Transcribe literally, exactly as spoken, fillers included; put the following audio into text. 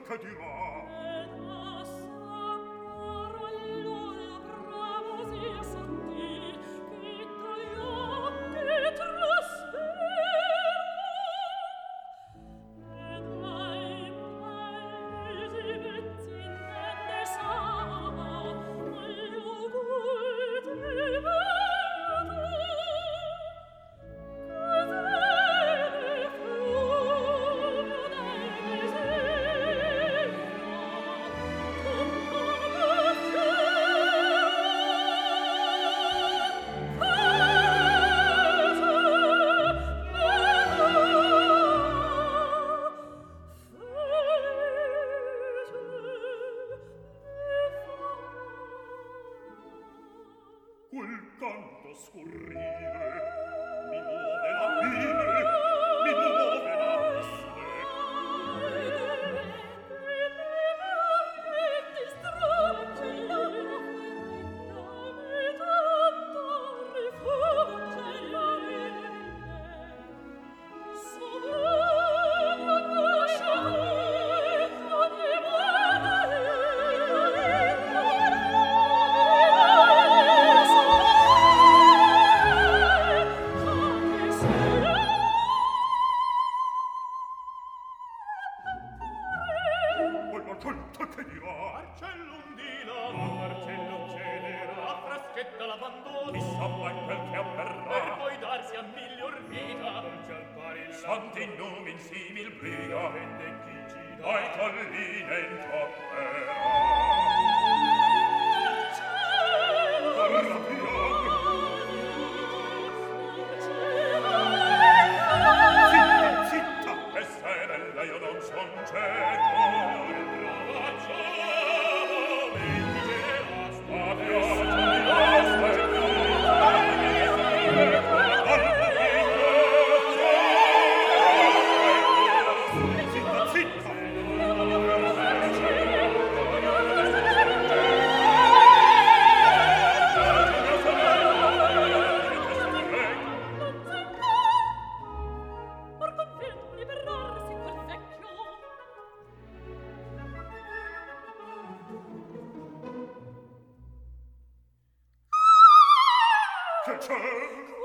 che dirà? Ed a sapor allora bravo sia sentir che dai occhi trasfera ed ai paesi vetti ne sa agli occhi vedo quel canto scurrile mi muove la pile, mi muove la quella tutta che dirà? Marcellundina, Marcello cedera, Fraschetta l'abbandona, Chissà mai quel che avverrà, per poi darsi a miglior vita. non c'è al pari il santi numin simil briga, Vende chi ci dà, ai colline intopperà. Guarda pian, zitta, zitta, e se bella io non son cieco, ragazzo, metti generosa, addio, zitta, zitta. Or conviene liberarsi quel vecchio Che c'è?